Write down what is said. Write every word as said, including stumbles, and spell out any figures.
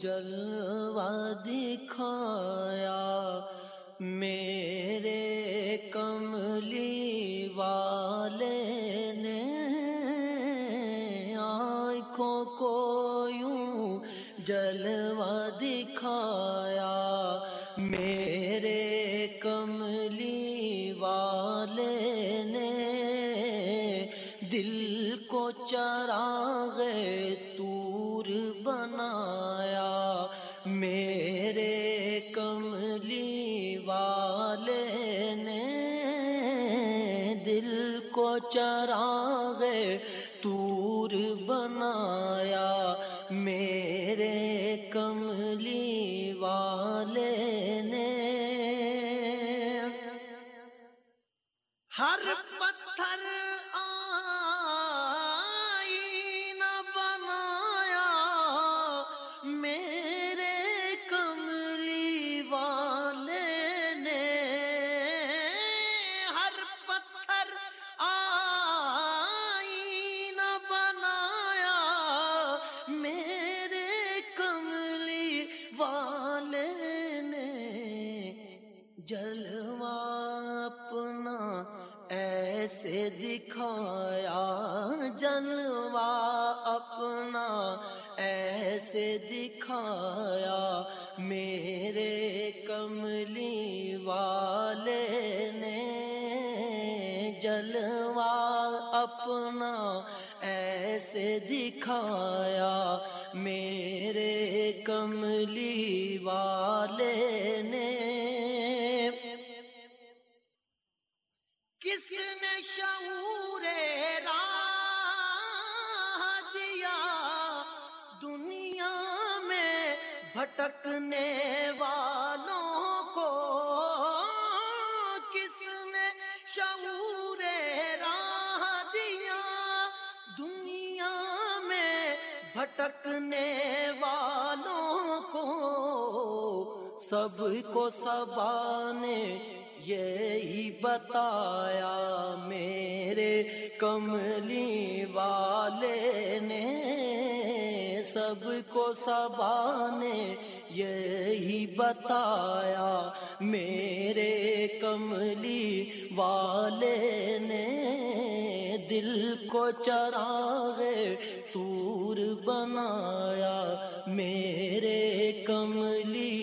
جلوہ دکھایا میرے کملی والے نے، آنکھوں کو یوں جلوہ دکھایا میرے کملی والے نے، دل کو چراغ طور بنایا میرے کملی والے نے، دل کو چراغ طور بنایا میرے کملی والے نے، ہر پتھر آئینہ بنایا میرے کملی والے نے، ہر پتھر آئینہ بنایا میرے کملی والے نے، جلوہ اپنا ایسے دکھایا، جلوہ اپنا ایسے دکھایا میرے کملی والے نے، جلوہ اپنا ایسے دکھایا میرے کملی والے نے، کس نے شعور راہ دیا دنیا میں بھٹکنے والوں کو، کس نے شعور راہ دیا دنیا میں بھٹکنے والوں کو، سب کو صبا نے یہی بتایا میرے کملی والے نے، سب کو صبا نے یہی بتایا میرے کملی والے نے، دل کو چراغ طور بنایا میرے کملی